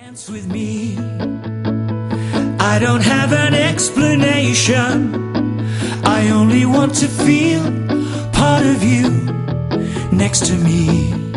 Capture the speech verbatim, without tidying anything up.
Dance with me. I don't have an explanation. I only want to feel part of you next to me.